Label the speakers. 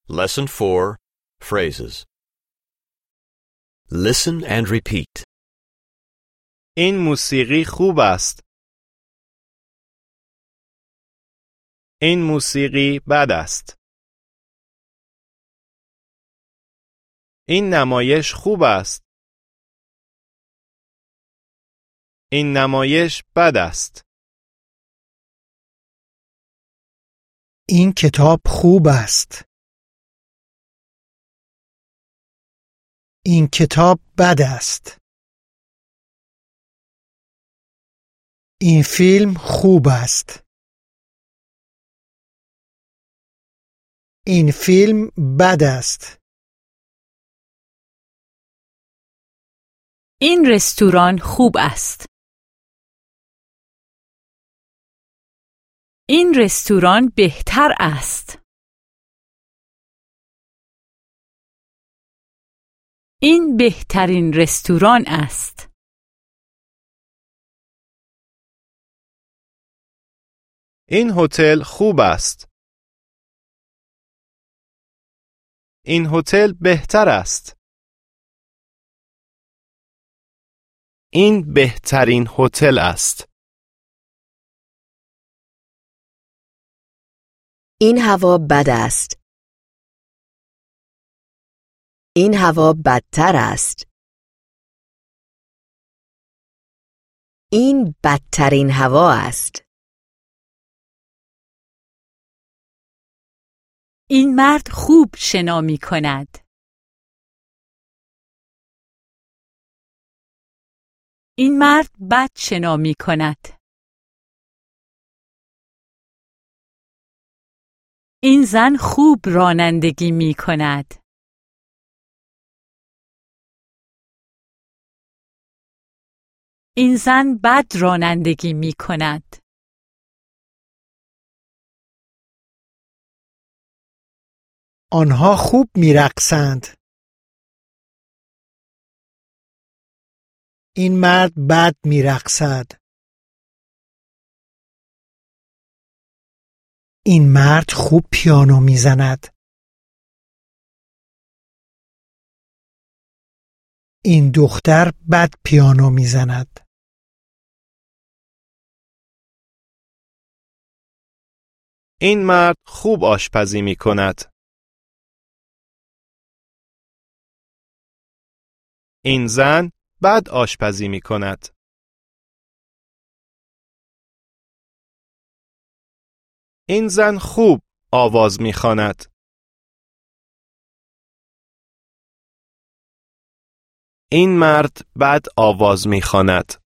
Speaker 1: Lesson 4. Phrases. Listen and repeat.
Speaker 2: این موسیقی خوب است. این موسیقی بد است. این نمایش خوب است. این نمایش بد است.
Speaker 3: این کتاب خوب است. این کتاب بد است. این فیلم خوب است. این فیلم بد است.
Speaker 4: این رستوران خوب است. این رستوران بهتر است. این بهترین رستوران است.
Speaker 2: این هتل خوب است. این هتل بهتر است. این بهترین هتل است.
Speaker 5: این هوا بد است. این هوا بدتر است. این بدترین هوا است.
Speaker 4: این مرد خوب شنا می کند. این مرد بد شنا می کند. این زن خوب رانندگی می کند. این زن بد رانندگی می کند.
Speaker 3: آنها خوب می‌رقصند. این مرد بد می‌رقصد. این مرد خوب پیانو می‌زند. این دختر بد پیانو می‌زند.
Speaker 2: این مرد خوب آشپزی می کند. این زن بد آشپزی می کند. این زن خوب آواز می خواند. این مرد بد آواز می خواند.